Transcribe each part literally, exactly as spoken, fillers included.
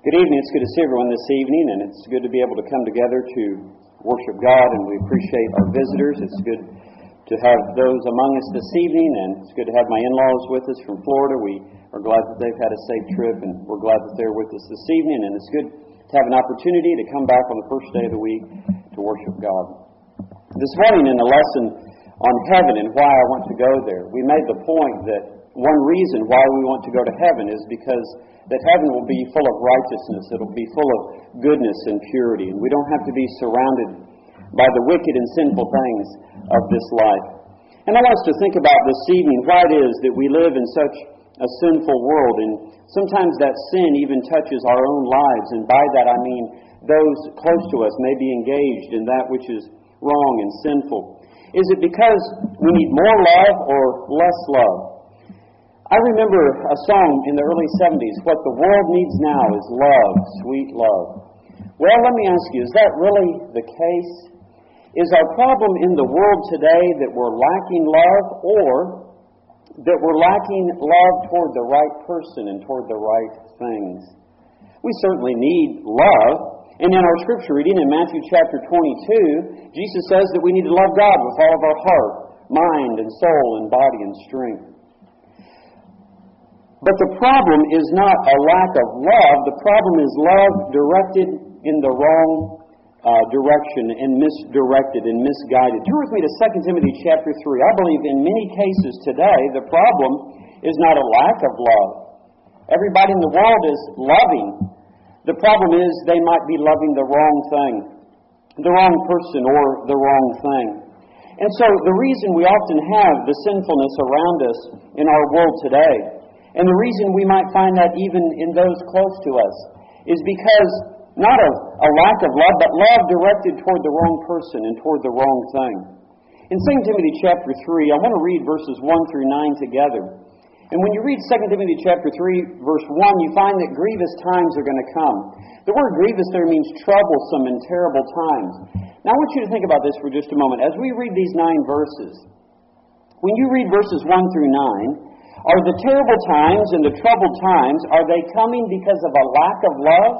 Good evening. It's good to see everyone this evening, and it's good to be able to come together to worship God, and we appreciate our visitors. It's good to have those among us this evening, and it's good to have my in-laws with us from Florida. We are glad that they've had a safe trip, and we're glad that they're with us this evening, and it's good to have an opportunity to come back on the first day of the week to worship God. This morning in the lesson on heaven and why I want to go there, we made the point that one reason why we want to go to heaven is because that heaven will be full of righteousness. It'll be full of goodness and purity. And we don't have to be surrounded by the wicked and sinful things of this life. And I want us to think about this evening why it is that we live in such a sinful world. And sometimes that sin even touches our own lives. And by that I mean those close to us may be engaged in that which is wrong and sinful. Is it because we need more love or less love? I remember a song in the early seventies, what the world needs now is love, sweet love. Well, let me ask you, is that really the case? Is our problem in the world today that we're lacking love, or that we're lacking love toward the right person and toward the right things? We certainly need love. And in our scripture reading in Matthew chapter twenty-two, Jesus says that we need to love God with all of our heart, mind, and soul, and body, and strength. But the problem is not a lack of love. The problem is love directed in the wrong uh, direction and misdirected and misguided. Turn with me to Second Timothy chapter three. I believe in many cases today the problem is not a lack of love. Everybody in the world is loving. The problem is they might be loving the wrong thing, the wrong person, or the wrong thing. And so the reason we often have the sinfulness around us in our world today, and the reason we might find that even in those close to us, is because not of a lack of love, but love directed toward the wrong person and toward the wrong thing. In Second Timothy chapter three, I want to read verses one through nine together. And when you read Second Timothy chapter three, verse one, you find that grievous times are going to come. The word grievous there means troublesome and terrible times. Now I want you to think about this for just a moment. As we read these nine verses, when you read verses one through nine, are the terrible times and the troubled times, are they coming because of a lack of love?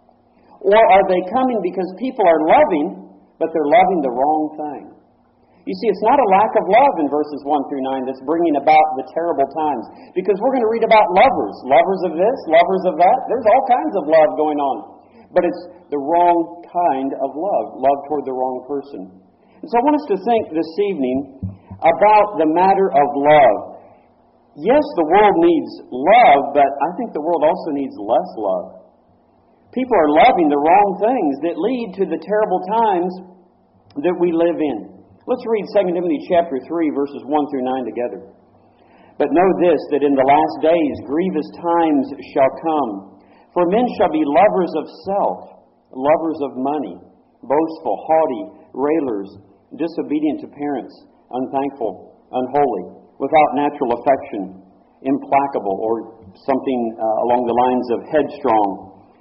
Or are they coming because people are loving, but they're loving the wrong thing? You see, it's not a lack of love in verses one through nine that's bringing about the terrible times. Because we're going to read about lovers. Lovers of this, lovers of that. There's all kinds of love going on. But it's the wrong kind of love. Love toward the wrong person. And so I want us to think this evening about the matter of love. Yes, the world needs love, but I think the world also needs less love. People are loving the wrong things that lead to the terrible times that we live in. Let's read Second Timothy chapter three, verses one through nine together. But know this, that in the last days grievous times shall come. For men shall be lovers of self, lovers of money, boastful, haughty, railers, disobedient to parents, unthankful, unholy, without natural affection, implacable, or something uh, along the lines of headstrong,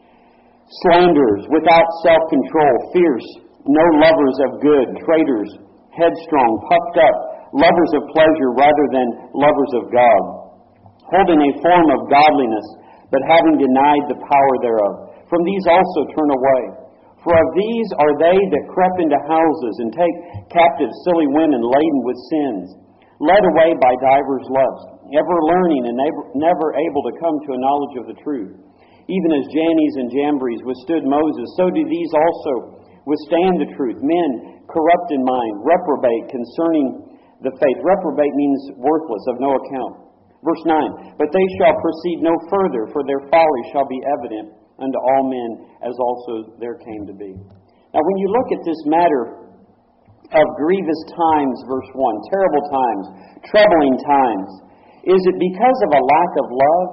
slanderers, without self-control, fierce, no lovers of good, traitors, headstrong, puffed up, lovers of pleasure rather than lovers of God, holding a form of godliness, but having denied the power thereof. From these also turn away. For of these are they that crept into houses, and take captive silly women laden with sins, led away by divers lusts, ever learning and never able to come to a knowledge of the truth. Even as Jannes and Jambres withstood Moses, so do these also withstand the truth. Men corrupt in mind, reprobate concerning the faith. Reprobate means worthless, of no account. Verse nine, but they shall proceed no further, for their folly shall be evident unto all men, as also there came to be. Now when you look at this matter of grievous times, verse one, terrible times, troubling times, is it because of a lack of love?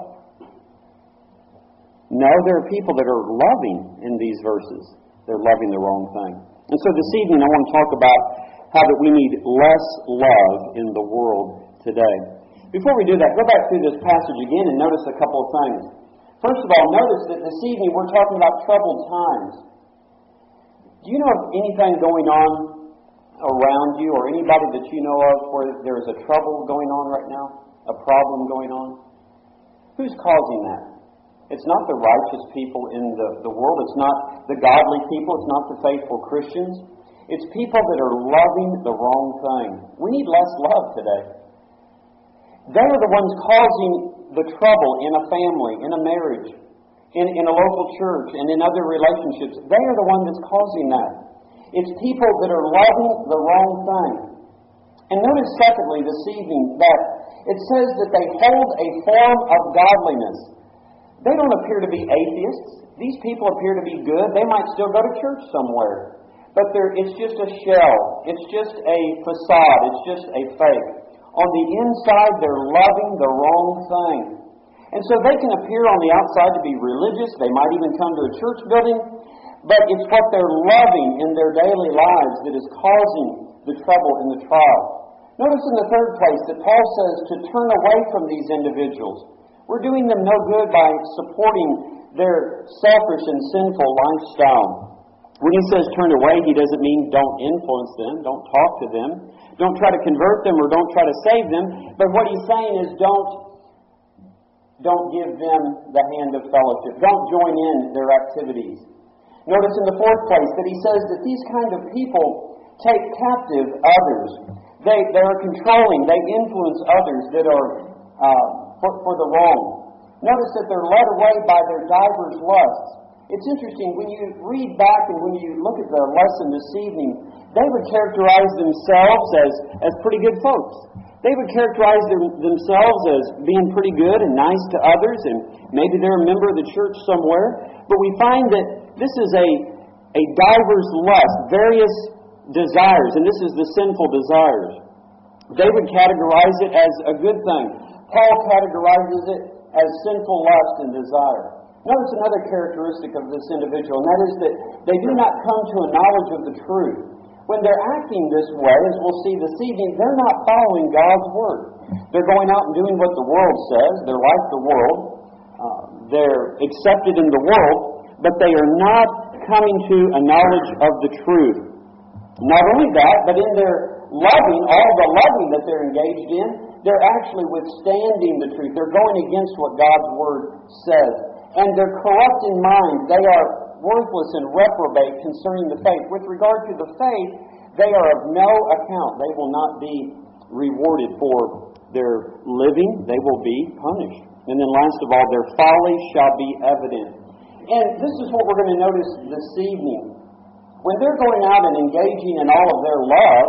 No, there are people that are loving in these verses. They're loving the wrong thing. And so this evening I want to talk about how that we need less love in the world today. Before we do that, go back through this passage again and notice a couple of things. First of all, notice that this evening we're talking about troubled times. Do you know of anything going on around you, or anybody that you know of where there's a trouble going on right now? A problem going on? Who's causing that? It's not the righteous people in the, the world. It's not the godly people. It's not the faithful Christians. It's people that are loving the wrong thing. We need less love today. They are the ones causing the trouble in a family, in a marriage, in, in a local church, and in other relationships. They are the ones that's causing that. It's people that are loving the wrong thing. And notice, secondly, this evening, that it says that they hold a form of godliness. They don't appear to be atheists. These people appear to be good. They might still go to church somewhere. But it's just a shell. It's just a facade. It's just a fake. On the inside, they're loving the wrong thing. And so they can appear on the outside to be religious. They might even come to a church building. But it's what they're loving in their daily lives that is causing the trouble and the trial. Notice in the third place that Paul says to turn away from these individuals. We're doing them no good by supporting their selfish and sinful lifestyle. When he says turn away, he doesn't mean don't influence them, don't talk to them, don't try to convert them or don't try to save them. But what he's saying is don't, don't give them the hand of fellowship. Don't join in their activities. Notice in the fourth place that he says that these kind of people take captive others. They, they are controlling, they influence others that are uh, for, for the wrong. Notice that they're led away by their divers lusts. It's interesting, when you read back and when you look at the lesson this evening, they would characterize themselves as, as pretty good folks. They would characterize them, themselves as being pretty good and nice to others, and maybe they're a member of the church somewhere. But we find that this is a, a diver's lust, various desires, and this is the sinful desires. They would categorize it as a good thing. Paul categorizes it as sinful lust and desire. Notice another characteristic of this individual, and that is that they do not come to a knowledge of the truth. When they're acting this way, as we'll see this evening, they're not following God's Word. They're going out and doing what the world says. They're like the world. Uh, they're accepted in the world, but they are not coming to a knowledge of the truth. Not only that, but in their loving, all the loving that they're engaged in, they're actually withstanding the truth. They're going against what God's Word says. And they're corrupt in mind. They are worthless and reprobate concerning the faith. With regard to the faith, they are of no account. They will not be rewarded for their living. They will be punished. And then last of all, their folly shall be evident. And this is what we're going to notice this evening. When they're going out and engaging in all of their love,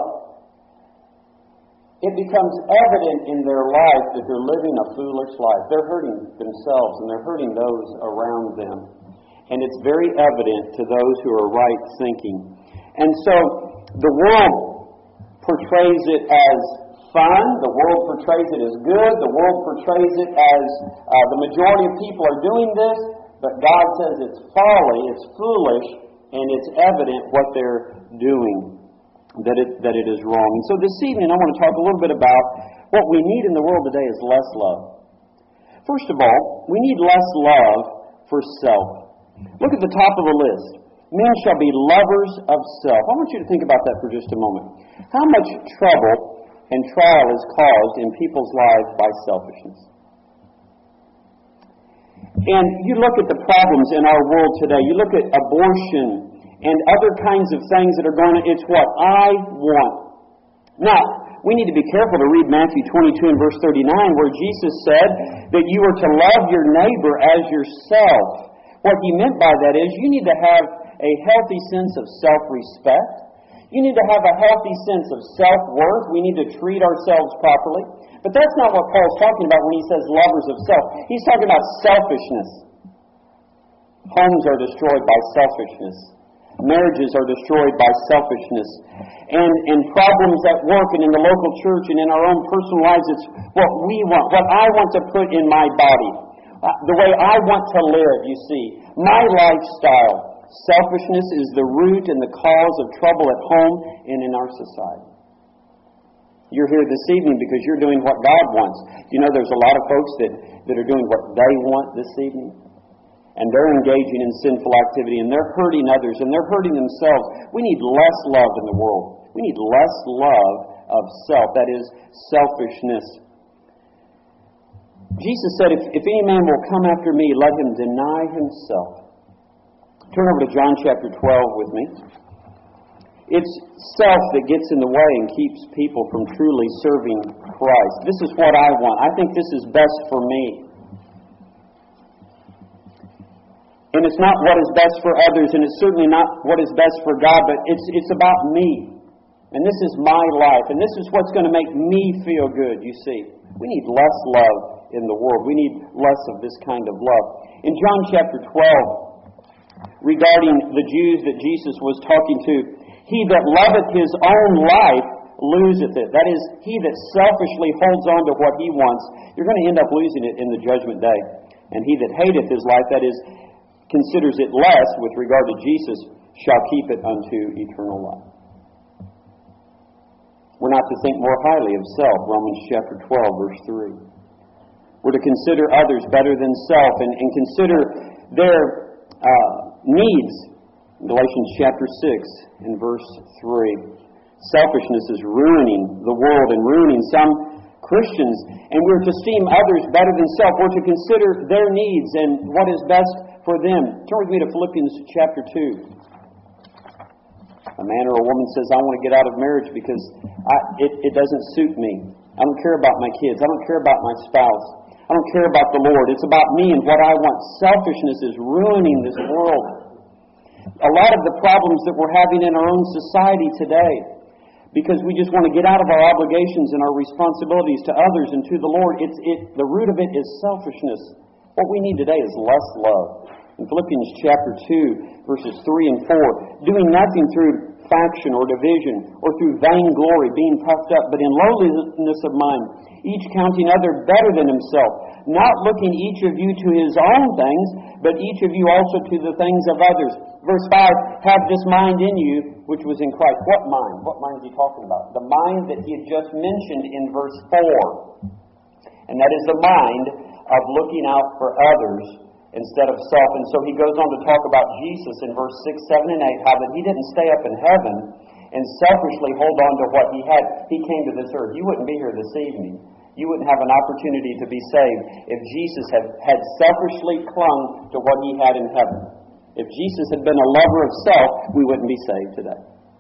it becomes evident in their life that they're living a foolish life. They're hurting themselves and they're hurting those around them. And it's very evident to those who are right thinking. And so the world portrays it as fun. The world portrays it as good. The world portrays it as uh, the majority of people are doing this. But God says it's folly, it's foolish, and it's evident what they're doing, that it that it is wrong. And so this evening I want to talk a little bit about what we need in the world today is less love. First of all, we need less love for self. Look at the top of the list. Men shall be lovers of self. I want you to think about that for just a moment. How much trouble and trial is caused in people's lives by selfishness? And you look at the problems in our world today. You look at abortion and other kinds of things that are going on. It's what I want. Now, we need to be careful to read Matthew twenty-two and verse thirty-nine, where Jesus said that you are to love your neighbor as yourself. What he meant by that is you need to have a healthy sense of self-respect. You need to have a healthy sense of self-worth. We need to treat ourselves properly. But that's not what Paul's talking about when he says lovers of self. He's talking about selfishness. Homes are destroyed by selfishness. Marriages are destroyed by selfishness. And, and problems at work and in the local church and in our own personal lives, it's what we want, what I want to put in my body. Uh, the way I want to live, you see. My lifestyle. Selfishness is the root and the cause of trouble at home and in our society. You're here this evening because you're doing what God wants. You know, there's a lot of folks that, that are doing what they want this evening. And they're engaging in sinful activity, and they're hurting others, and they're hurting themselves. We need less love in the world. We need less love of self. That is, selfishness. Jesus said, if, if any man will come after me, let him deny himself. Turn over to John chapter twelve with me. It's self that gets in the way and keeps people from truly serving Christ. This is what I want. I think this is best for me. And it's not what is best for others, and it's certainly not what is best for God, but it's it's about me. And this is my life, and this is what's going to make me feel good, you see. We need less love in the world. We need less of this kind of love. In John chapter twelve, regarding the Jews that Jesus was talking to, he that loveth his own life loseth it. That is, he that selfishly holds on to what he wants, you're going to end up losing it in the judgment day. And he that hateth his life, that is, considers it less with regard to Jesus, shall keep it unto eternal life. We're not to think more highly of self, Romans chapter twelve, verse three. We're to consider others better than self and, and consider their uh, needs, Galatians chapter six and verse three. Selfishness is ruining the world and ruining some Christians, and we're to esteem others better than self. We're to consider their needs and what is best for them. Turn with me to Philippians chapter two. A man or a woman says, I want to get out of marriage because I, it, it doesn't suit me. I don't care about my kids. I don't care about my spouse. I don't care about the Lord. It's about me and what I want. Selfishness is ruining this world. A lot of the problems that we're having in our own society today, because we just want to get out of our obligations and our responsibilities to others and to the Lord, it's it. The root of it is selfishness. What we need today is less love. In Philippians chapter two, verses three and four, doing nothing through faction or division or through vainglory, being puffed up, but in lowliness of mind, each counting other better than himself, not looking each of you to his own things, but each of you also to the things of others. Verse five, have this mind in you, which was in Christ. What mind? What mind is he talking about? The mind that he had just mentioned in verse four. And that is the mind of looking out for others instead of self. And so he goes on to talk about Jesus in verse six, seven, and eight, how that he didn't stay up in heaven and selfishly hold on to what he had. He came to this earth. You wouldn't be here this evening. You wouldn't have an opportunity to be saved if Jesus had, had selfishly clung to what he had in heaven. If Jesus had been a lover of self, we wouldn't be saved today.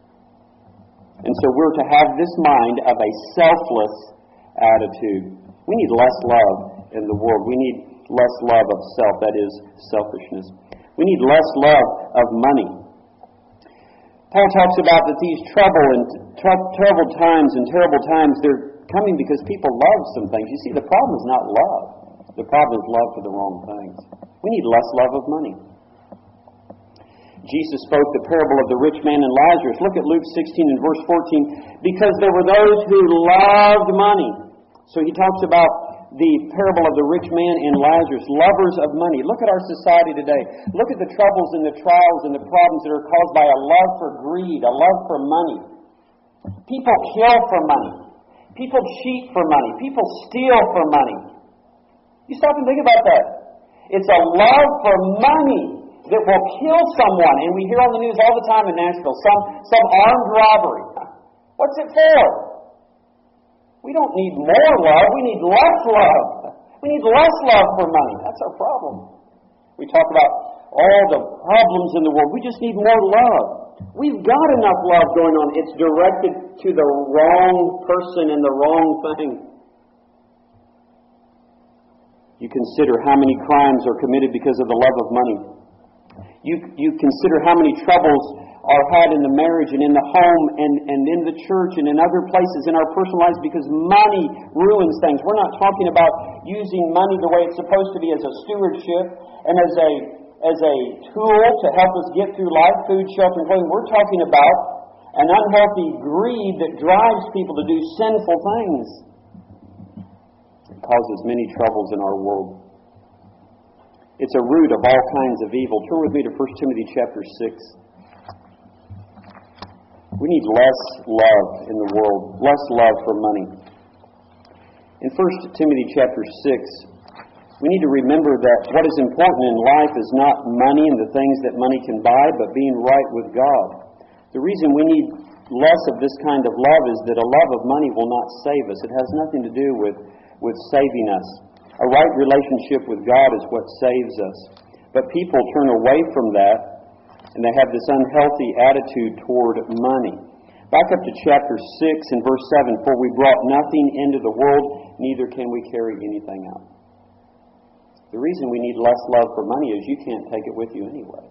And so we're to have this mind of a selfless attitude. We need less love in the world. We need less love of self, that is, selfishness. We need less love of money. Paul talks about that these trouble and t- terrible times and terrible times, they're coming because people love some things. You see, the problem is not love. The problem is love for the wrong things. We need less love of money. Jesus spoke the parable of the rich man and Lazarus. Look at Luke sixteen and verse fourteen. Because there were those who loved money. So he talks about the parable of the rich man and Lazarus, lovers of money. Look at our society today. Look at the troubles and the trials and the problems that are caused by a love for greed, a love for money. People kill for money. People cheat for money. People steal for money. You stop and think about that. It's a love for money that will kill someone. And we hear on the news all the time in Nashville, some, some armed robbery. What's it for? We don't need more love. We need less love. We need less love for money. That's our problem. We talk about all the problems in the world. We just need more love. We've got enough love going on. It's directed to the wrong person and the wrong thing. You consider how many crimes are committed because of the love of money. You, you consider how many troubles are had in the marriage and in the home and, and in the church and in other places in our personal lives because money ruins things. We're not talking about using money the way it's supposed to be as a stewardship and as a as a tool to help us get through life, food, shelter, and clothing. We're talking about an unhealthy greed that drives people to do sinful things. It causes many troubles in our world. It's a root of all kinds of evil. Turn with me to First Timothy chapter six. We need less love in the world, less love for money. In First Timothy chapter six, we need to remember that what is important in life is not money and the things that money can buy, but being right with God. The reason we need less of this kind of love is that a love of money will not save us. It has nothing to do with, with saving us. A right relationship with God is what saves us. But people turn away from that, and they have this unhealthy attitude toward money. Back up to chapter six and verse seven. For we brought nothing into the world, neither can we carry anything out. The reason we need less love for money is you can't take it with you anyway.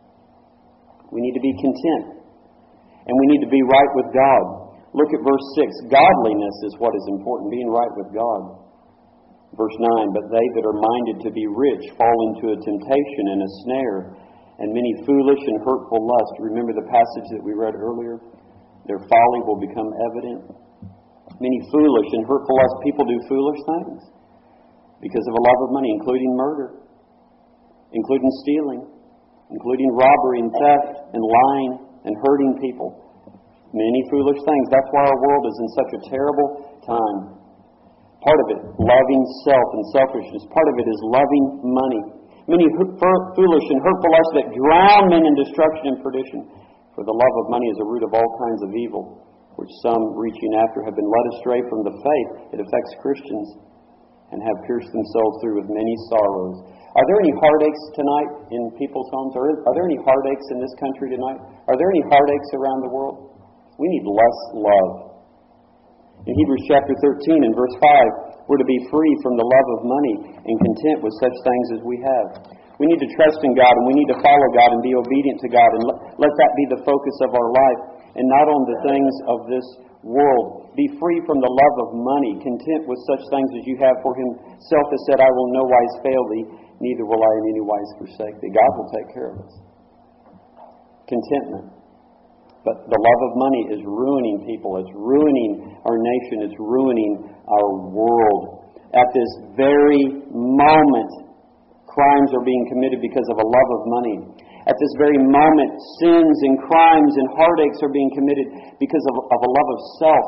We need to be content. And we need to be right with God. Look at verse six. Godliness is what is important, being right with God. Verse nine, but they that are minded to be rich fall into a temptation and a snare, and many foolish and hurtful lusts. Remember the passage that we read earlier? Their folly will become evident. Many foolish and hurtful lusts. People do foolish things because of a love of money, including murder, including stealing, including robbery and theft and lying and hurting people. Many foolish things. That's why our world is in such a terrible time. Part of it, loving self and selfishness. Part of it is loving money. Many foolish and hurtful lusts that drown men in destruction and perdition. For the love of money is a root of all kinds of evil, which some, reaching after, have been led astray from the faith. It affects Christians and have pierced themselves through with many sorrows. Are there any heartaches tonight in people's homes? Are, are there any heartaches in this country tonight? Are there any heartaches around the world? We need less love. In Hebrews chapter thirteen and verse five, we're to be free from the love of money and content with such things as we have. We need to trust in God, and we need to follow God and be obedient to God, and let, let that be the focus of our life, and not on the things of this world. Be free from the love of money, content with such things as you have, for himself has said, I will no wise fail thee, neither will I in any wise forsake thee. God will take care of us. Contentment. But the love of money is ruining people. It's ruining our nation. It's ruining our world. At this very moment, crimes are being committed because of a love of money. At this very moment, sins and crimes and heartaches are being committed because of, of a love of self.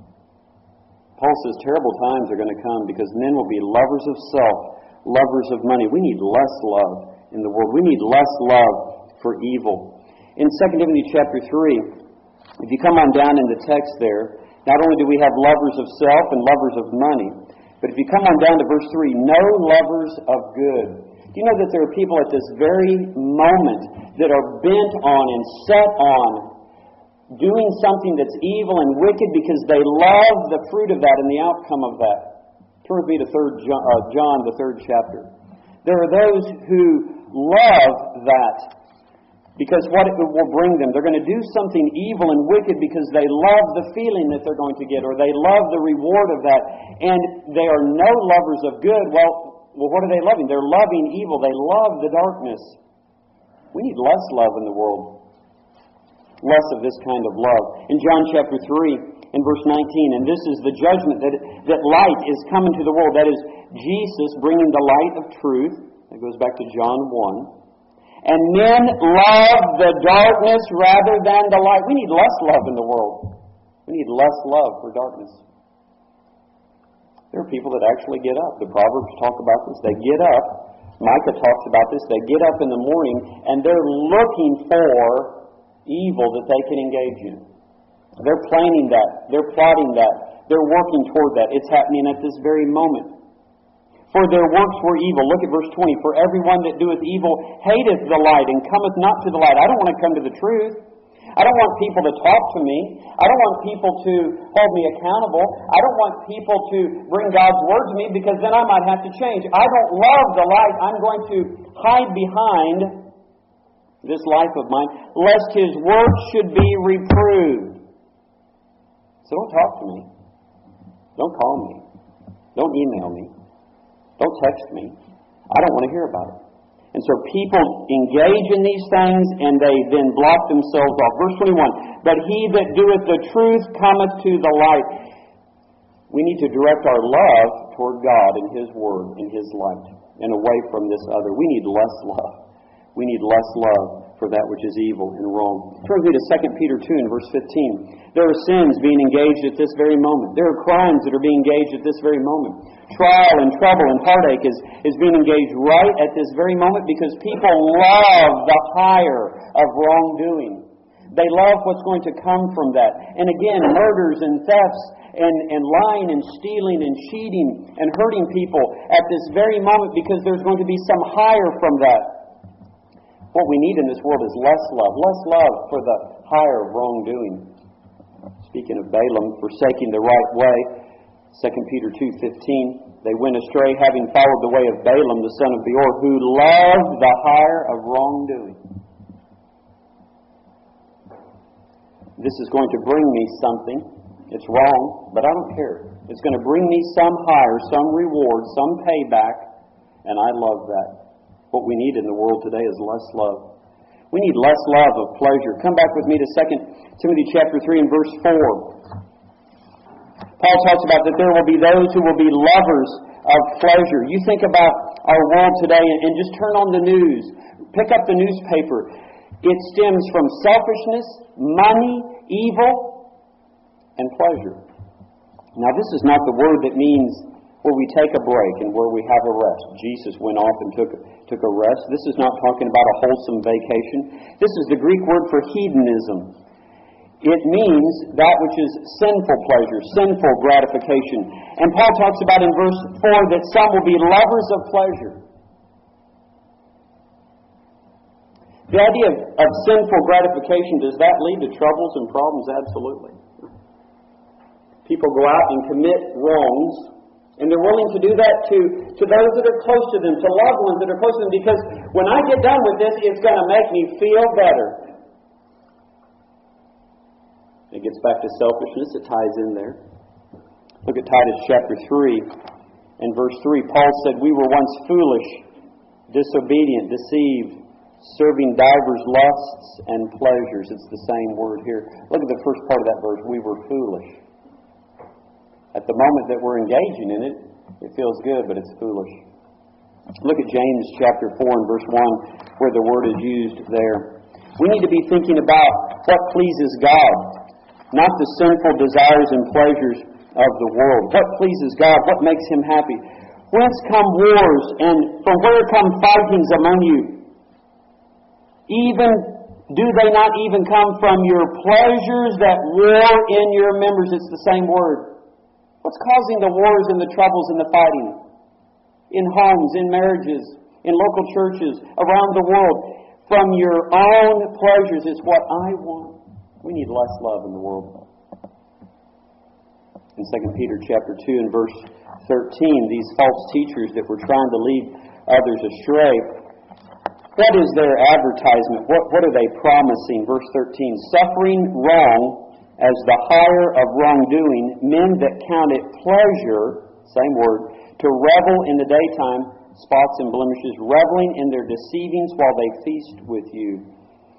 Paul says terrible times are going to come because men will be lovers of self, lovers of money. We need less love in the world. We need less love for evil. In Second Timothy chapter three, if you come on down in the text there, not only do we have lovers of self and lovers of money, but if you come on down to verse three, no lovers of good. Do you know that there are people at this very moment that are bent on and set on doing something that's evil and wicked because they love the fruit of that and the outcome of that? Turn with me to third John, uh, John, the third chapter. There are those who love that because what it will bring them. They're going to do something evil and wicked because they love the feeling that they're going to get, or they love the reward of that. And they are no lovers of good. Well, well, what are they loving? They're loving evil. They love the darkness. We need less love in the world. Less of this kind of love. In John chapter three, in verse nineteen, and this is the judgment, that, that light is coming to the world. That is Jesus bringing the light of truth. That goes back to John one. And men love the darkness rather than the light. We need less love in the world. We need less love for darkness. There are people that actually get up. The Proverbs talk about this. They get up. Micah talks about this. They get up in the morning and they're looking for evil that they can engage in. They're planning that. They're plotting that. They're working toward that. It's happening at this very moment. For their works were evil. Look at verse twenty. For everyone that doeth evil hateth the light and cometh not to the light. I don't want to come to the truth. I don't want people to talk to me. I don't want people to hold me accountable. I don't want people to bring God's word to me because then I might have to change. I don't love the light. I'm going to hide behind this life of mine, lest his word should be reproved. So don't talk to me. Don't call me. Don't email me. Don't text me. I don't want to hear about it. And so people engage in these things and they then block themselves off. Verse twenty-one, but he that doeth the truth cometh to the light. We need to direct our love toward God and his word and his light and away from this other. We need less love. We need less love for that which is evil and wrong. Turn with me to Second Peter two and verse fifteen. There are sins being engaged at this very moment. There are crimes that are being engaged at this very moment. Trial and trouble and heartache is, is being engaged right at this very moment because people love the hire of wrongdoing. They love what's going to come from that. And again, murders and thefts and, and lying and stealing and cheating and hurting people at this very moment because there's going to be some higher from that. What we need in this world is less love. Less love for the higher of wrongdoing. Speaking of Balaam forsaking the right way, Second Peter two fifteen, they went astray, having followed the way of Balaam, the son of Beor, who loved the hire of wrongdoing. This is going to bring me something. It's wrong, but I don't care. It's going to bring me some hire, some reward, some payback, and I love that. What we need in the world today is less love. We need less love of pleasure. Come back with me to Second Timothy chapter three and verse four. Paul talks about that there will be those who will be lovers of pleasure. You think about our world today and just turn on the news. Pick up the newspaper. It stems from selfishness, money, evil, and pleasure. Now, this is not the word that means where we take a break and where we have a rest. Jesus went off and took, took a rest. This is not talking about a wholesome vacation. This is the Greek word for hedonism. It means that which is sinful pleasure, sinful gratification. And Paul talks about in verse four that some will be lovers of pleasure. The idea of, of sinful gratification, does that lead to troubles and problems? Absolutely. People go out and commit wrongs, and they're willing to do that to, to those that are close to them, to loved ones that are close to them, because when I get done with this, it's going to make me feel better. It gets back to selfishness. It ties in there. Look at Titus chapter three and verse three. Paul said, "We were once foolish, disobedient, deceived, serving divers lusts and pleasures." It's the same word here. Look at the first part of that verse. We were foolish. At the moment that we're engaging in it, it feels good, but it's foolish. Look at James chapter four and verse one, where the word is used there. We need to be thinking about what pleases God, not the sinful desires and pleasures of the world. What pleases God? What makes Him happy? Whence come wars, and from where come fightings among you? Even do they not even come from your pleasures that war in your members? It's the same word. What's causing the wars and the troubles and the fighting? In homes, in marriages, in local churches, around the world. From your own pleasures. It's what I want. We need less love in the world. In Second Peter chapter two and verse thirteen, these false teachers that were trying to lead others astray, what is their advertisement? What, what are they promising? Verse thirteen, suffering wrong as the hire of wrongdoing, men that count it pleasure, same word, to revel in the daytime, spots and blemishes, reveling in their deceivings while they feast with you.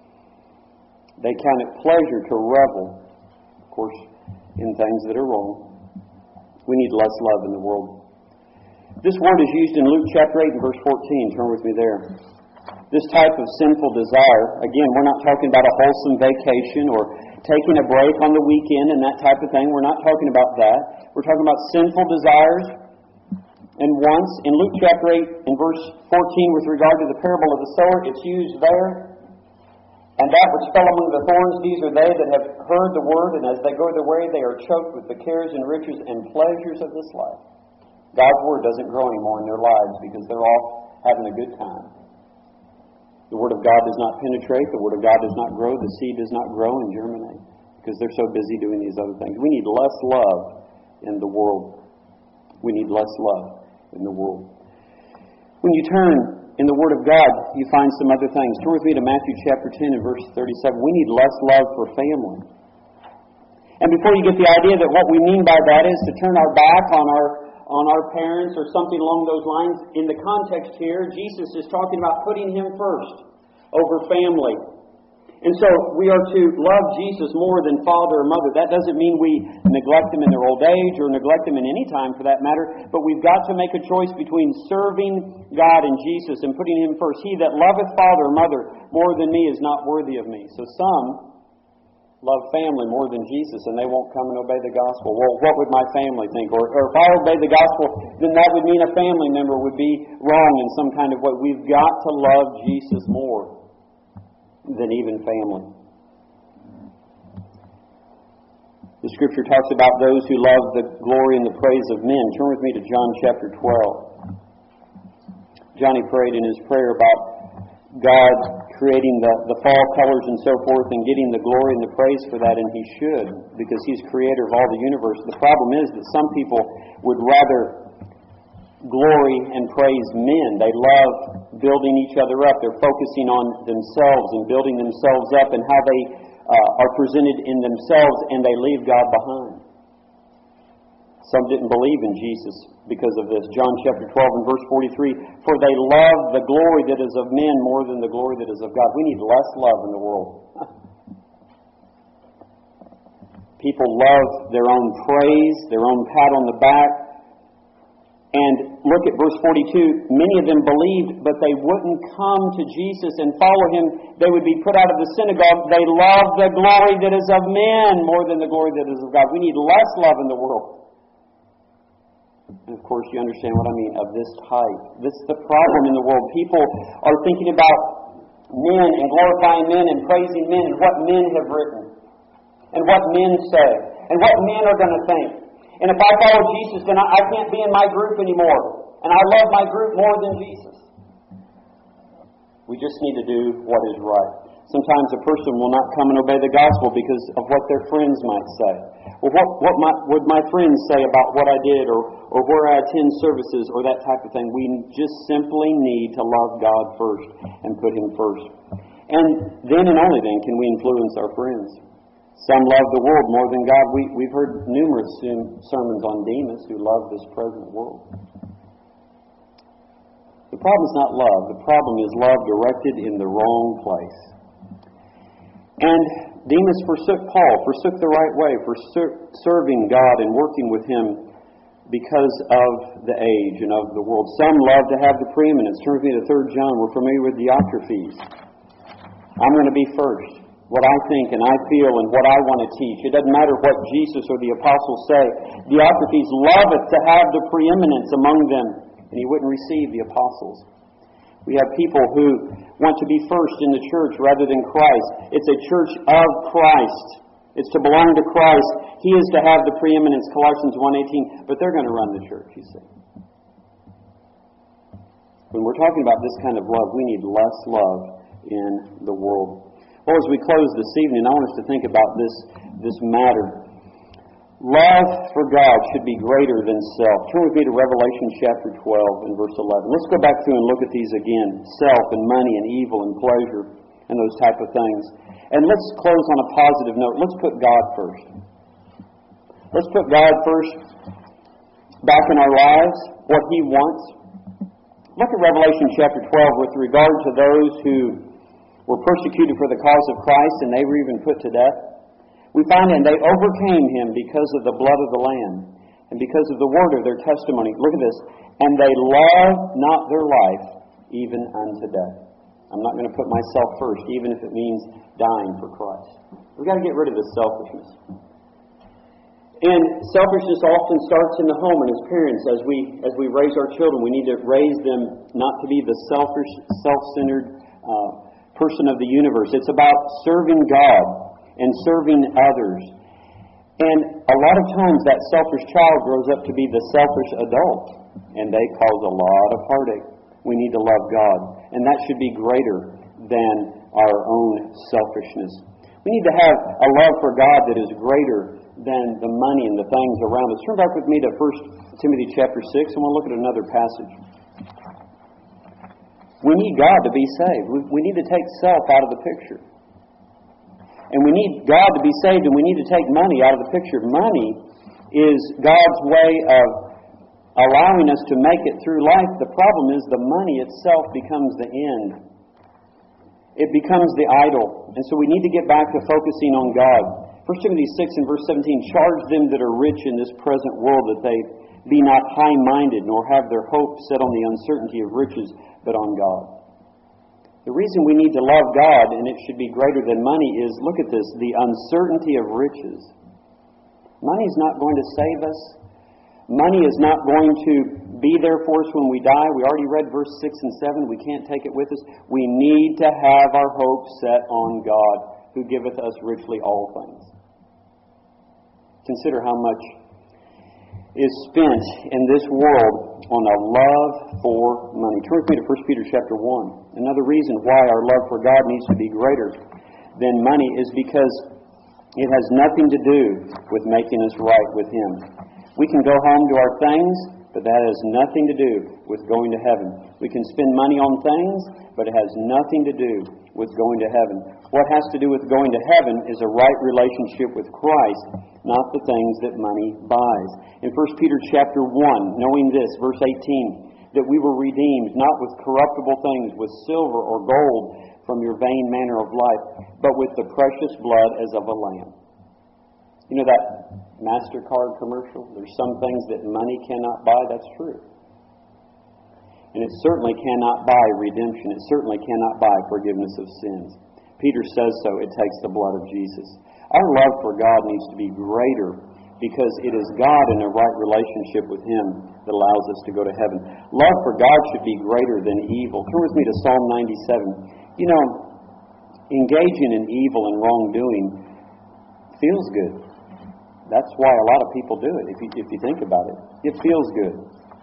They count it pleasure to revel, of course, in things that are wrong. We need less love in the world. This word is used in Luke chapter eight and verse fourteen. Turn with me there. This type of sinful desire, again, we're not talking about a wholesome vacation or taking a break on the weekend and that type of thing. We're not talking about that. We're talking about sinful desires. And once, in Luke chapter eight and verse fourteen, with regard to the parable of the sower, it's used there. And that which fell among the thorns, these are they that have heard the word, and as they go their way, they are choked with the cares and riches and pleasures of this life. God's word doesn't grow anymore in their lives because they're all having a good time. The word of God does not penetrate. The word of God does not grow. The seed does not grow and germinate because they're so busy doing these other things. We need less love in the world. We need less love in the world. When you turn in the Word of God, you find some other things. Turn with me to Matthew chapter ten and verse thirty-seven. We need less love for family. And before you get the idea that what we mean by that is to turn our back on our on our parents or something along those lines, in the context here, Jesus is talking about putting Him first over family. And so we are to love Jesus more than father or mother. That doesn't mean we neglect them in their old age or neglect them in any time for that matter. But we've got to make a choice between serving God and Jesus and putting Him first. He that loveth father or mother more than me is not worthy of me. So some love family more than Jesus and they won't come and obey the gospel. Well, what would my family think? Or, or if I obey the gospel, then that would mean a family member would be wrong in some kind of way. We've got to love Jesus more than even family. The Scripture talks about those who love the glory and the praise of men. Turn with me to John chapter twelve. Johnny prayed in his prayer about God creating the, the fall colors and so forth and getting the glory and the praise for that, and He should, because He's creator of all the universe. The problem is that some people would rather glory and praise men. They love building each other up. They're focusing on themselves and building themselves up and how they uh, are presented in themselves, and they leave God behind. Some didn't believe in Jesus because of this. John chapter twelve and verse forty-three, for they love the glory that is of men more than the glory that is of God. We need less love in the world. People love their own praise, their own pat on the back. And look at verse forty-two. Many of them believed, but they wouldn't come to Jesus and follow Him. They would be put out of the synagogue. They love the glory that is of men more than the glory that is of God. We need less love in the world. And of course, you understand what I mean, of this type. This is the problem in the world. People are thinking about men and glorifying men and praising men and what men have written and what men say and what men are going to think. And if I follow Jesus, then I, I can't be in my group anymore. And I love my group more than Jesus. We just need to do what is right. Sometimes a person will not come and obey the gospel because of what their friends might say. Well, what, what my, would my friends say about what I did or, or where I attend services or that type of thing? We just simply need to love God first and put Him first. And then and only then can we influence our friends. Some love the world more than God. We, we've heard numerous sermons on Demas who love this present world. The problem is not love. The problem is love directed in the wrong place. And Demas forsook Paul, forsook the right way, forsook serving God and working with Him because of the age and of the world. Some love to have the preeminence. Turn with me to third John. We're familiar with Diotrephes. I'm going to be first. What I think and I feel and what I want to teach. It doesn't matter what Jesus or the apostles say. Diotrephes loveth to have the preeminence among them, and he wouldn't receive the apostles. We have people who want to be first in the church rather than Christ. It's a church of Christ. It's to belong to Christ. He is to have the preeminence, Colossians one eighteen, but they're going to run the church, you see. When we're talking about this kind of love, we need less love in the world. Well, as we close this evening, I want us to think about this, this matter. Love for God should be greater than self. Turn with me to Revelation chapter twelve and verse eleven. Let's go back through and look at these again. Self and money and evil and pleasure and those type of things. And let's close on a positive note. Let's put God first. Let's put God first back in our lives, what He wants. Look at Revelation chapter twelve with regard to those who were persecuted for the cause of Christ and they were even put to death. We find that they overcame Him because of the blood of the Lamb and because of the word of their testimony. Look at this. And they loved not their life even unto death. I'm not going to put myself first, even if it means dying for Christ. We've got to get rid of this selfishness. And selfishness often starts in the home and as parents. As we as we raise our children, we need to raise them not to be the selfish, self-centered uh, person of the universe. It's about serving God and serving others. And a lot of times that selfish child grows up to be the selfish adult, and they cause a lot of heartache. We need to love God, and that should be greater than our own selfishness. We need to have a love for God that is greater than the money and the things around us. Turn back with me to First Timothy chapter six, and we'll look at another passage. We need God to be saved. We, we need to take self out of the picture. And we need God to be saved, and we need to take money out of the picture. Money is God's way of allowing us to make it through life. The problem is the money itself becomes the end. It becomes the idol. And so we need to get back to focusing on God. First Timothy six and verse seventeen, charge them that are rich in this present world that they be not high-minded, nor have their hope set on the uncertainty of riches, but on God. The reason we need to love God, and it should be greater than money, is, look at this, the uncertainty of riches. Money is not going to save us. Money is not going to be there for us when we die. We already read verse six and seven. We can't take it with us. We need to have our hope set on God, who giveth us richly all things. Consider how much is spent in this world on a love for money. Turn with me to First Peter chapter one. Another reason why our love for God needs to be greater than money is because it has nothing to do with making us right with Him. We can go home to our things, but that has nothing to do with going to heaven. We can spend money on things, but it has nothing to do with going to heaven. What has to do with going to heaven is a right relationship with Christ, not the things that money buys. In First Peter chapter one, knowing this, verse eighteen, that we were redeemed, not with corruptible things, with silver or gold from your vain manner of life, but with the precious blood as of a lamb. You know that MasterCard commercial? There's some things that money cannot buy. That's true. And it certainly cannot buy redemption. It certainly cannot buy forgiveness of sins. Peter says so. It takes the blood of Jesus. Our love for God needs to be greater because it is God in a right relationship with Him that allows us to go to heaven. Love for God should be greater than evil. Turn with me to Psalm ninety-seven. You know, engaging in evil and wrongdoing feels good. That's why a lot of people do it, if you, if you think about it. It feels good.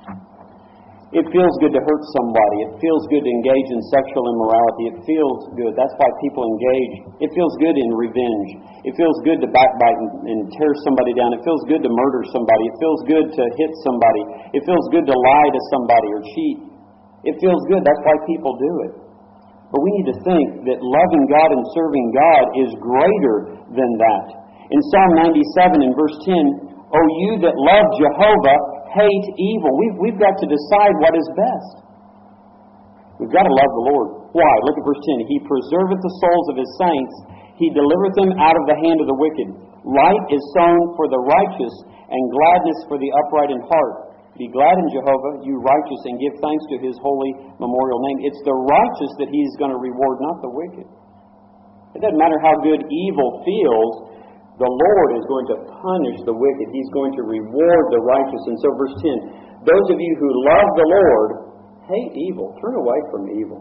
It feels good to hurt somebody. It feels good to engage in sexual immorality. It feels good. That's why people engage. It feels good in revenge. It feels good to backbite and, and tear somebody down. It feels good to murder somebody. It feels good to hit somebody. It feels good to lie to somebody or cheat. It feels good. That's why people do it. But we need to think that loving God and serving God is greater than that. In Psalm ninety-seven in verse ten, O you that love Jehovah, hate evil. We've, we've got to decide what is best. We've got to love the Lord. Why? Look at verse ten. He preserveth the souls of His saints. He delivereth them out of the hand of the wicked. Light is sown for the righteous, and gladness for the upright in heart. Be glad in Jehovah, you righteous, and give thanks to His holy memorial name. It's the righteous that He's going to reward, not the wicked. It doesn't matter how good evil feels. The Lord is going to punish the wicked. He's going to reward the righteous. And so verse ten, those of you who love the Lord, hate evil. Turn away from evil.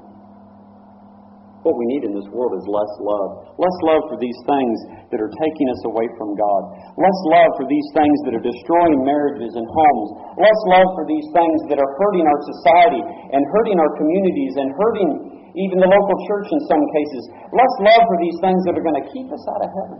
What we need in this world is less love. Less love for these things that are taking us away from God. Less love for these things that are destroying marriages and homes. Less love for these things that are hurting our society and hurting our communities and hurting even the local church in some cases. Less love for these things that are going to keep us out of heaven.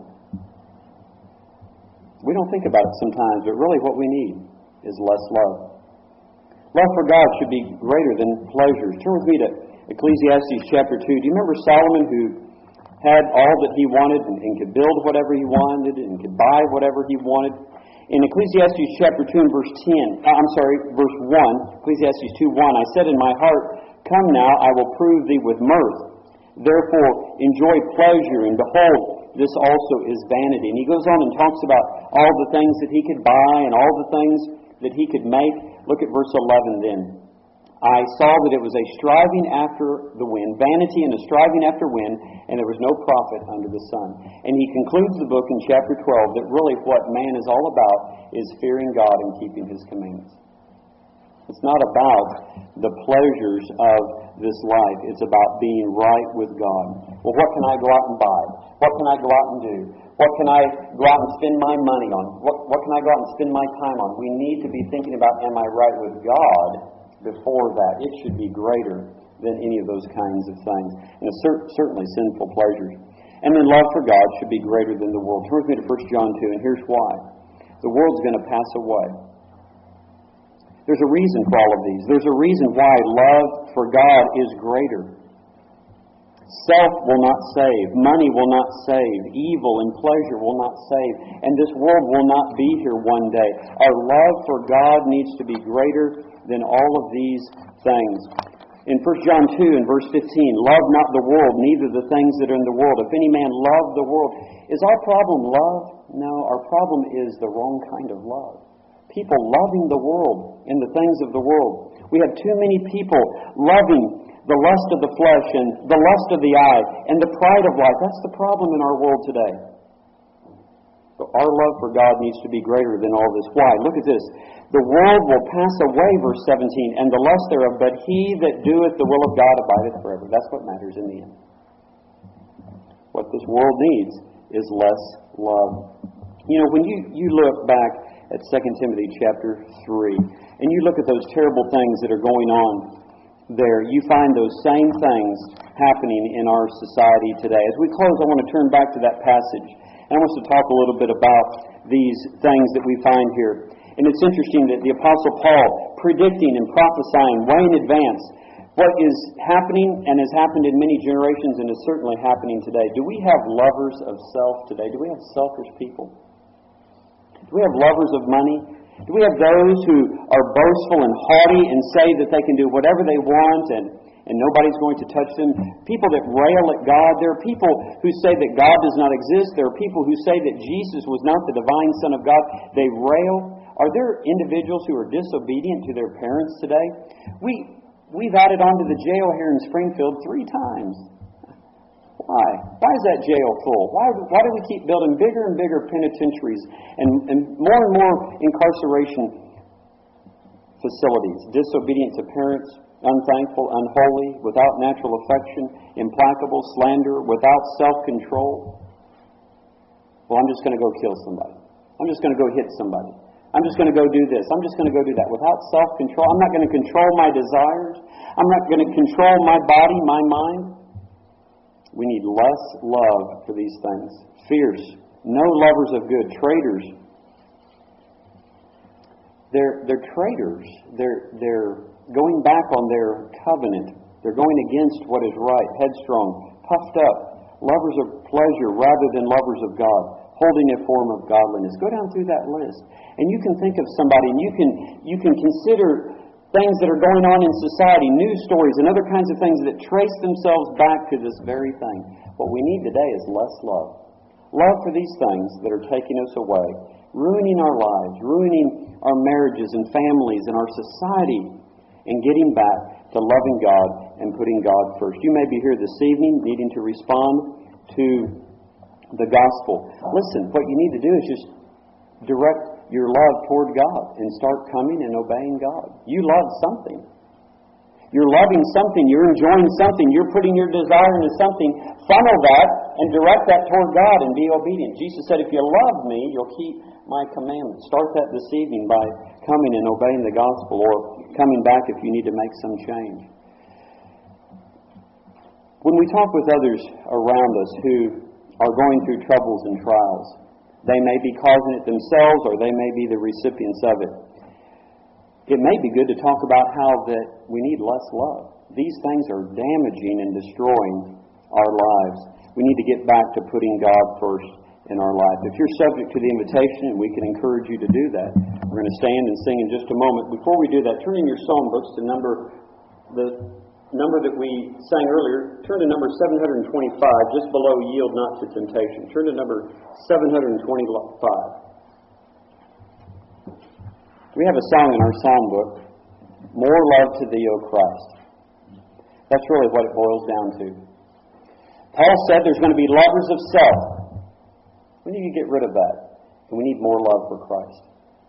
We don't think about it sometimes, but really what we need is less love. Love for God should be greater than pleasures. Turn with me to Ecclesiastes chapter two. Do you remember Solomon who had all that he wanted and, and could build whatever he wanted and could buy whatever he wanted? In Ecclesiastes chapter two and verse ten, I'm sorry, verse one, Ecclesiastes two one, I said in my heart, come now, I will prove thee with mirth. Therefore, enjoy pleasure, and behold, this also is vanity. And he goes on and talks about all the things that he could buy and all the things that he could make. Look at verse eleven then. I saw that it was a striving after the wind, vanity and a striving after wind, and there was no profit under the sun. And he concludes the book in chapter twelve that really what man is all about is fearing God and keeping His commandments. It's not about the pleasures of this life. It's about being right with God. Well, what can I go out and buy? What can I go out and do? What can I go out and spend my money on? What, what can I go out and spend my time on? We need to be thinking about, am I right with God before that? It should be greater than any of those kinds of things. And cer- certainly sinful pleasures. And then love for God should be greater than the world. Turn with me to First John two, and here's why. The world's going to pass away. There's a reason for all of these. There's a reason why love for God is greater. Self will not save. Money will not save. Evil and pleasure will not save. And this world will not be here one day. Our love for God needs to be greater than all of these things. In First John two and verse fifteen, love not the world, neither the things that are in the world. If any man love the world. Is our problem love? No, our problem is the wrong kind of love. People loving the world and the things of the world. We have too many people loving the lust of the flesh and the lust of the eye and the pride of life. That's the problem in our world today. But our love for God needs to be greater than all this. Why? Look at this. The world will pass away, verse seventeen, and the lust thereof, but he that doeth the will of God abideth forever. That's what matters in the end. What this world needs is less love. You know, when you, you look back at Second Timothy chapter three, and you look at those terrible things that are going on there, you find those same things happening in our society today. As we close, I want to turn back to that passage, and I want us to talk a little bit about these things that we find here. And it's interesting that the Apostle Paul, predicting and prophesying way in advance what is happening and has happened in many generations and is certainly happening today. Do we have lovers of self today? Do we have selfish people? Do we have lovers of money? Do we have those who are boastful and haughty and say that they can do whatever they want and, and nobody's going to touch them? People that rail at God. There are people who say that God does not exist. There are people who say that Jesus was not the divine Son of God. They rail. Are there individuals who are disobedient to their parents today? We... We've added on to the jail here in Springfield three times. Why? Why is that jail full? Why, why do we keep building bigger and bigger penitentiaries and, and more and more incarceration facilities? Disobedient to parents, unthankful, unholy, without natural affection, implacable, slander, without self-control. Well, I'm just going to go kill somebody. I'm just going to go hit somebody. I'm just going to go do this. I'm just going to go do that. Without self-control, I'm not going to control my desires. I'm not going to control my body, my mind. We need less love for these things. Fierce. No lovers of good. Traitors. They're, they're traitors. They're, they're going back on their covenant. They're going against what is right. Headstrong. Puffed up. Lovers of pleasure rather than lovers of God. Holding a form of godliness. Go down through that list. And you can think of somebody and you can you can consider things that are going on in society, news stories and other kinds of things that trace themselves back to this very thing. What we need today is less love. Love for these things that are taking us away, ruining our lives, ruining our marriages and families and our society, and getting back to loving God and putting God first. You may be here this evening needing to respond to the gospel. Listen, what you need to do is just direct your love toward God and start coming and obeying God. You love something. You're loving something. You're enjoying something. You're putting your desire into something. Funnel that and direct that toward God and be obedient. Jesus said, if you love me, you'll keep my commandments. Start that this evening by coming and obeying the gospel, or coming back if you need to make some change. When we talk with others around us who are going through troubles and trials, they may be causing it themselves or they may be the recipients of it. It may be good to talk about how that we need less love. These things are damaging and destroying our lives. We need to get back to putting God first in our life. If you're subject to the invitation, and we can encourage you to do that, we're going to stand and sing in just a moment. Before we do that, turn in your psalm books to number the number that we sang earlier. Turn to number seven hundred twenty-five, just below yield not to temptation. Turn to number seven hundred twenty-five. We have a song in our psalm book, More Love to Thee, O Christ. That's really what it boils down to. Paul said there's going to be lovers of self. We need to get rid of that. And we need more love for Christ.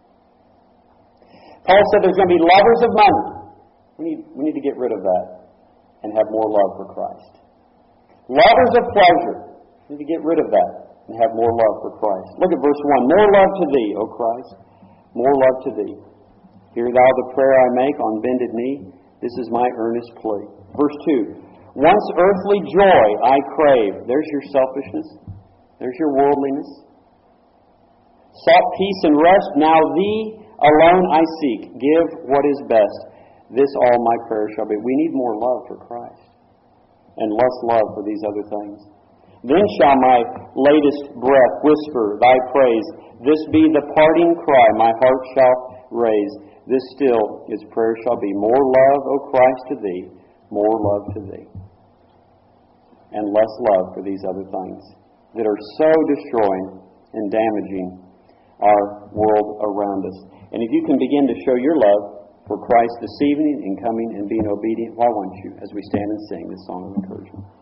Paul said there's going to be lovers of money. We need, we need to get rid of that and have more love for Christ. Lovers of pleasure. We need to get rid of that and have more love for Christ. Look at verse one. More love to Thee, O Christ. More love to Thee. Hear Thou the prayer I make on bended knee. This is my earnest plea. Verse two. Once earthly joy I crave. There's your selfishness. There's your worldliness. Sought peace and rest. Now Thee alone I seek. Give what is best. This all my prayer shall be. We need more love for Christ and less love for these other things. Then shall my latest breath whisper Thy praise. This be the parting cry my heart shall raise. This still its prayer shall be. More love, O Christ, to Thee. More love to Thee. And less love for these other things that are so destroying and damaging our world around us. And if you can begin to show your love for Christ this evening in coming and being obedient, why won't you, as we stand and sing this song of encouragement?